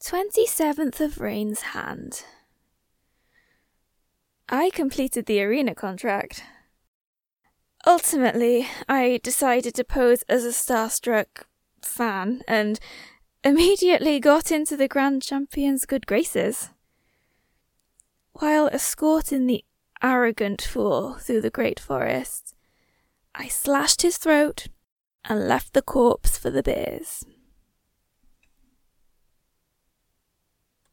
27th of Rain's Hand. I completed the arena contract. Ultimately, I decided to pose as a starstruck fan and immediately got into the Grand Champion's good graces. While escorting the arrogant fool through the great forest, I slashed his throat and left the corpse for the bears.